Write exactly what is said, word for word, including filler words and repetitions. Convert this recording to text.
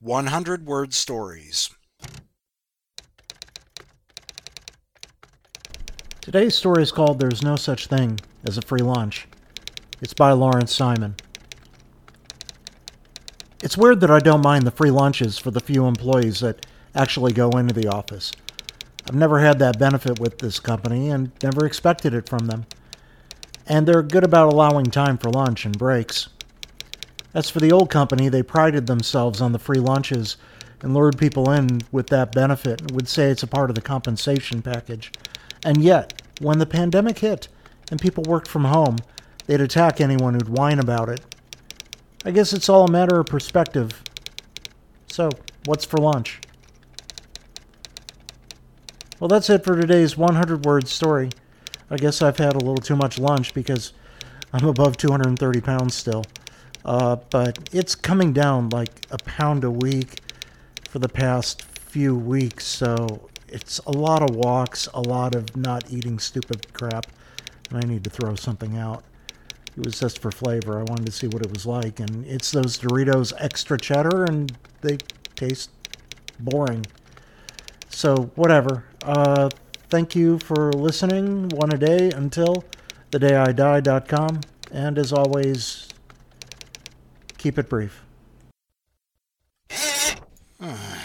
one hundred word stories. Today's story is called There's No Such Thing as a Free Lunch. It's by Lawrence Simon. It's weird that I don't mind the free lunches for the few employees that actually go into the office. I've never had that benefit with this company and never expected it from them. And they're good about allowing time for lunch and breaks. As for the old company, they prided themselves on the free lunches and lured people in with that benefit and would say it's a part of the compensation package. And yet, when the pandemic hit and people worked from home, they'd attack anyone who'd whine about it. I guess it's all a matter of perspective. So, what's for lunch? Well, that's it for today's one hundred word story. I guess I've had a little too much lunch because I'm above two hundred thirty pounds still. Uh, but it's coming down like a pound a week for the past few weeks, so it's a lot of walks, a lot of not eating stupid crap, and I need to throw something out. It was just for flavor. I wanted to see what it was like, and it's those Doritos extra cheddar, and they taste boring. So, whatever. Uh, thank you for listening. One a day until the day I die dot com, and as always, keep it brief.